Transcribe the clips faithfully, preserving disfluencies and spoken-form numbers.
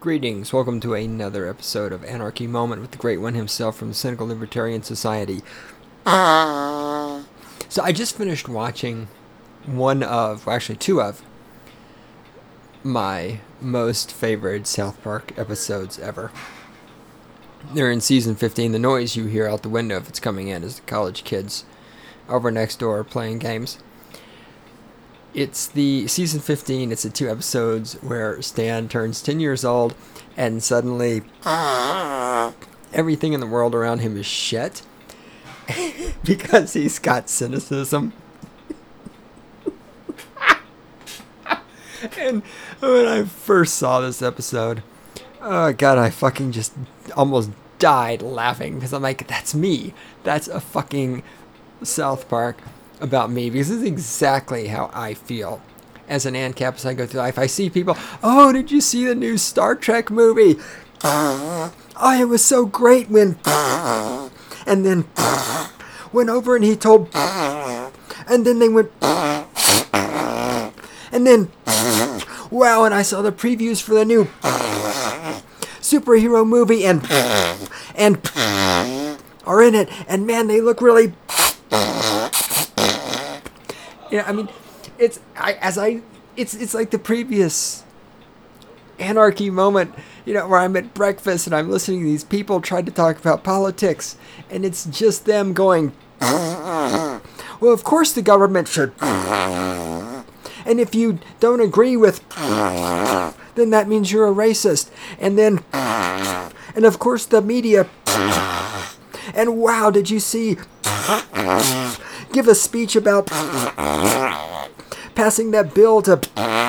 Greetings, welcome to another episode of Anarchy Moment with the great one himself from the Cynical Libertarian Society. So I just finished watching one of, well actually two of, my most favorite South Park episodes ever. They're in season fifteen. The noise you hear out the window if it's coming in is the college kids over next door playing games. It's the season fifteen. It's the two episodes where Stan turns ten years old and suddenly everything in the world around him is shit because he's got cynicism. And when I first saw this episode, oh god, I fucking just almost died laughing because I'm like, that's me. That's a fucking South Park about me, because this is exactly how I feel as an ANCAP as I go through life. I see people, oh, did you see the new Star Trek movie? Oh, it was so great when, and then went over and he told, and then they went, and then, wow, and I saw the previews for the new superhero movie, and, and are in it, and man, they look really, you know, I mean, it's I as I it's it's like the previous Anarchy Moment, you know, where I'm at breakfast and I'm listening to these people try to talk about politics, and it's just them going, well, of course the government should, and if you don't agree with, then that means you're a racist, and then, and of course the media, and wow, did you see, give a speech about passing that bill to,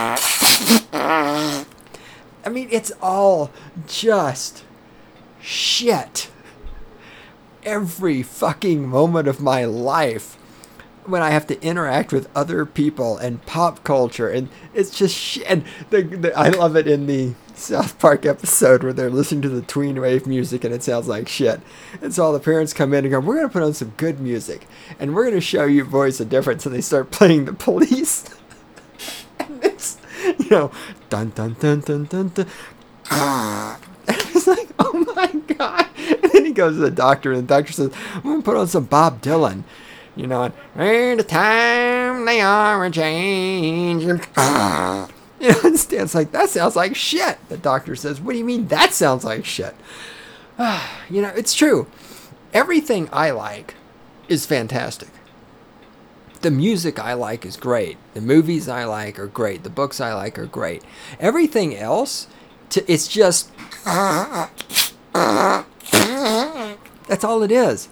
I mean, it's all just shit. Every fucking moment of my life when I have to interact with other people and pop culture, and it's just shit. And the, the, I love it in the South Park episode where they're listening to the tween wave music and it sounds like shit. And so all the parents come in and go, we're going to put on some good music and we're going to show you boys the difference. And they start playing The Police. And it's, you know, dun dun dun dun dun dun. And it's like, oh my God. And then he goes to the doctor and the doctor says, I'm going to put on some Bob Dylan. You know, and the time they are a changing. You know, and Stan's like, that sounds like shit. The doctor says, what do you mean that sounds like shit? You know, it's true. Everything I like is fantastic. The music I like is great. The movies I like are great. The books I like are great. Everything else, to, it's just, that's all it is.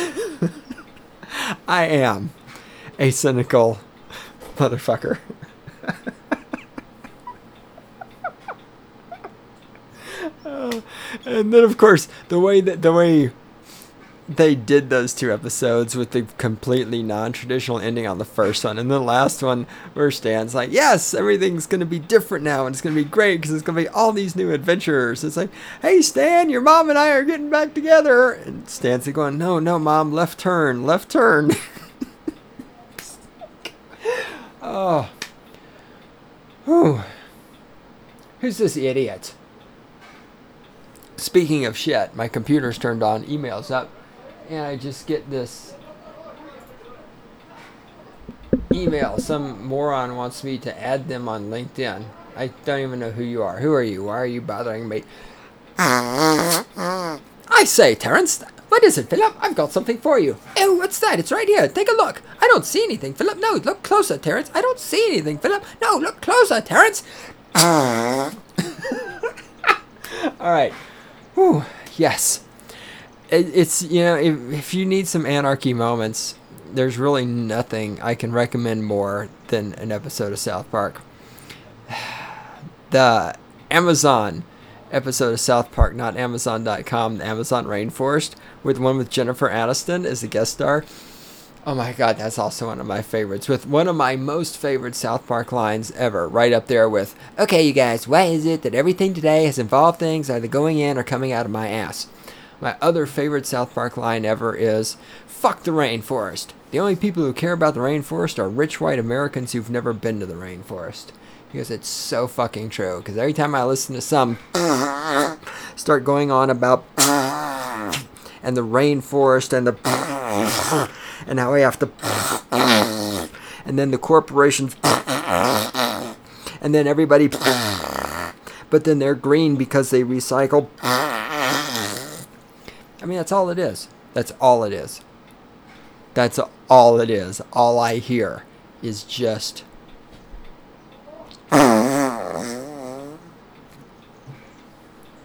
I am a cynical motherfucker. uh, and then, of course, the way that the way they did those two episodes with the completely non-traditional ending on the first one, and the last one where Stan's like, yes, everything's going to be different now, and it's going to be great because it's going to be all these new adventures. It's like, hey, Stan, your mom and I are getting back together. And Stan's like going, no, no, Mom, left turn, left turn. Oh. Whew. Who's this idiot? Speaking of shit, my computer's turned on, emails up, and I just get this email. Some moron wants me to add them on LinkedIn. I don't even know who you are. Who are you? Why are you bothering me? I say, Terrence, what is it, Philip? I've got something for you. Oh, what's that? It's right here. Take a look. I don't see anything, Philip. No, look closer, Terrence. I don't see anything, Philip. No, look closer, Terrence. All right. Whew. Yes. It, it's, you know, if, if you need some anarchy moments, there's really nothing I can recommend more than an episode of South Park. The Amazon episode of South Park, not Amazon dot com, the Amazon Rainforest, with one with Jennifer Aniston as the guest star. Oh my God, that's also one of my favorites, with one of my most favorite South Park lines ever, right up there with, okay, you guys, why is it that everything today has involved things either going in or coming out of my ass? My other favorite South Park line ever is, fuck the rainforest. The only people who care about the rainforest are rich white Americans who've never been to the rainforest. Because it's so fucking true. Because every time I listen to some start going on about and the rainforest and the and how we have to and then the corporations and then everybody but then they're green because they recycle. I mean, that's all it is. That's all it is. That's all it is. All I hear is just